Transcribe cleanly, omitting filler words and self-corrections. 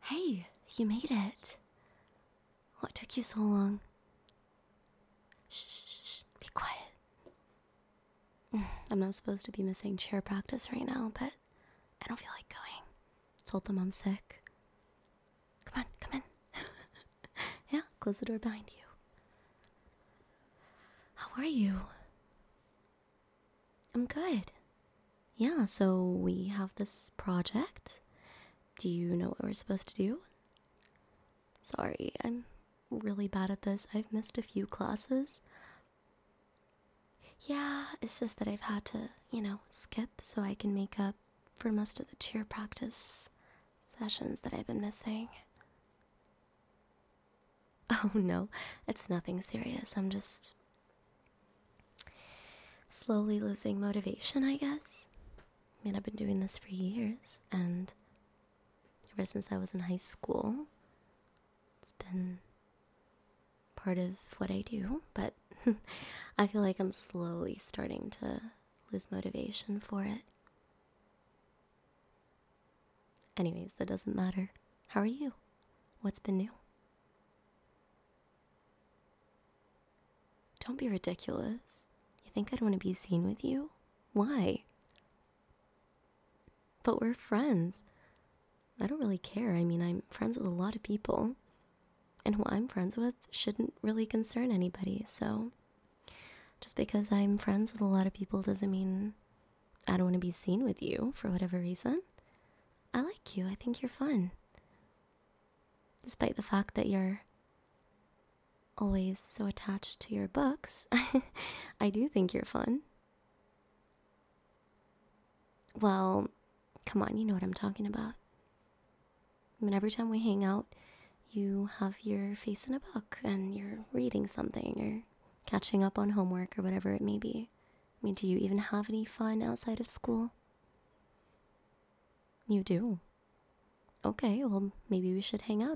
Hey, you made it. What took you so long? Shh, shh, shh, be quiet. I'm not supposed to be missing cheer practice right now, but I don't feel like going. Told them I'm sick. Come on, come in. Yeah, close the door behind you. How are you? I'm good. Yeah, so we have this project. Do you know what we're supposed to do? Sorry, I'm really bad at this. I've missed a few classes. Yeah, it's just that I've had to, skip so I can make up for most of the cheer practice sessions that I've been missing. Oh no, it's nothing serious. I'm just slowly losing motivation, I guess. I mean, I've been doing this for years, and ever since I was in high school, it's been part of what I do, but I feel like I'm slowly starting to lose motivation for it. Anyways, that doesn't matter. How are you? What's been new? Don't be ridiculous. You think I don't want to be seen with you? Why? But we're friends. I don't really care. I mean, I'm friends with a lot of people, and who I'm friends with shouldn't really concern anybody, so just because I'm friends with a lot of people doesn't mean I don't want to be seen with you for whatever reason. I like you. I think you're fun. Despite the fact that you're always so attached to your books, I do think you're fun. Well, come on, you know what I'm talking about. I mean, every time we hang out, you have your face in a book and you're reading something or catching up on homework or whatever it may be. I mean, do you even have any fun outside of school? You do. Okay, well, maybe we should hang out